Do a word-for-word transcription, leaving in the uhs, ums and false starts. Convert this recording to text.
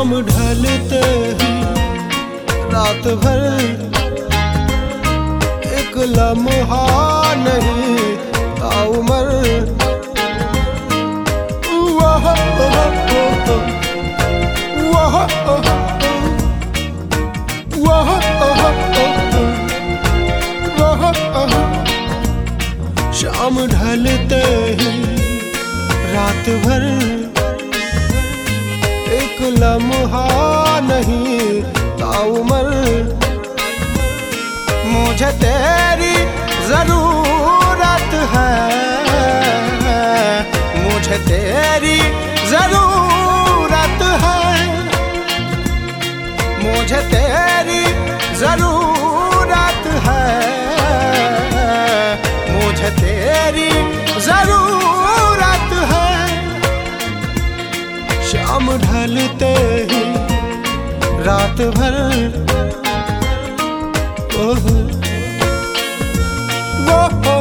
शाम ढलते ही रात भर एक लम्हा नहीं ताउमर। वाह वाह वाह वाह। शाम ढलते ही रात भर एक लम्हा नहीं ताउमर। मुझे तेरी जरूरत है, मुझे तेरी जरूरत है, मुझे तेरी जरूरत है, मुझे तेरी जरूरत है। शाम ढलते ही रात भर ओह वो